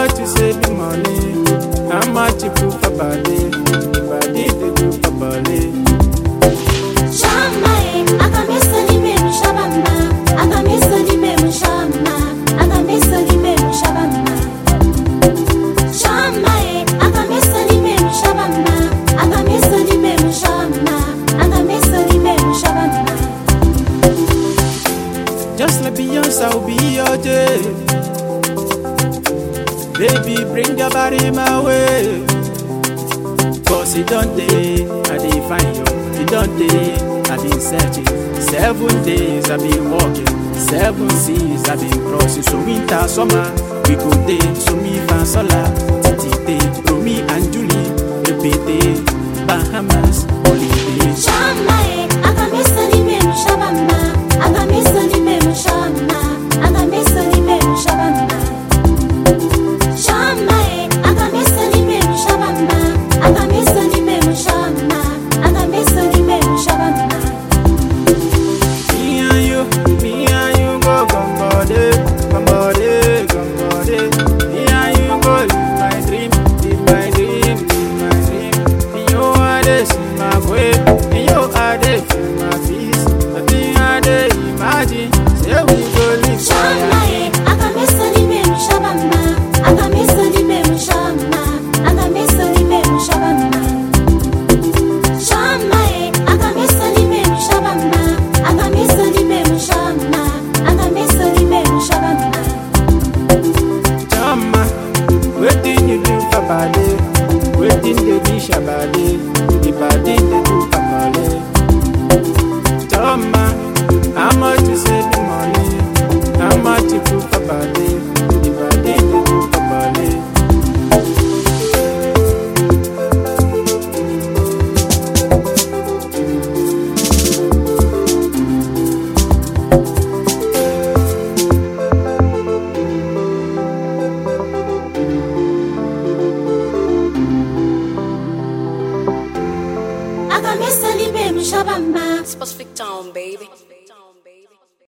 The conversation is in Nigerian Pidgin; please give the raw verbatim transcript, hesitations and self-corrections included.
much you save the money? How much you put for body? Body they do for body. Shama, I can miss the name Shabama. I can miss the name Shama. I can miss the name Shabama. Shama, I can miss the name Shabama. I can miss the name Shama. I can miss the name Shabama. Just like Beyonce, I'll be your day. Baby, bring your body my way. Cause it don't day, I didn't find you. It don't day, I been searching. Seven days I been walking. Seven seas I been crossing. So winter, summer, we go day. So me fan solar, Titi day. Romy and Julie, repeat day. Bahamas, holiday. Shama, I can miss the name Shabama. I can miss the name Shama. I can miss the name Shabama. Shama, I can miss the name Shabama. I can miss the name Shama. I can miss the name Shabama. Me and you, me and you go gambade, gambade, gambade. Me and you go live my dream, live my dream, live my dream. In your heart, see my way. In your heart, feel my peace. Nothing I dey imagine. Say we go live Shama, I can miss the name Shabama. I can miss the name Shama. I can miss the name Shabama. Shama, I can miss the name Shabama. I can miss the name Shama. I can miss the name Shabama. Chama, wetin you do for body? Wetin dey dish your body? The body dey do for body. Chama, how much you save the money? How much you put for body? The body dey do for body. I can miss the name Shabama. Specific town, baby.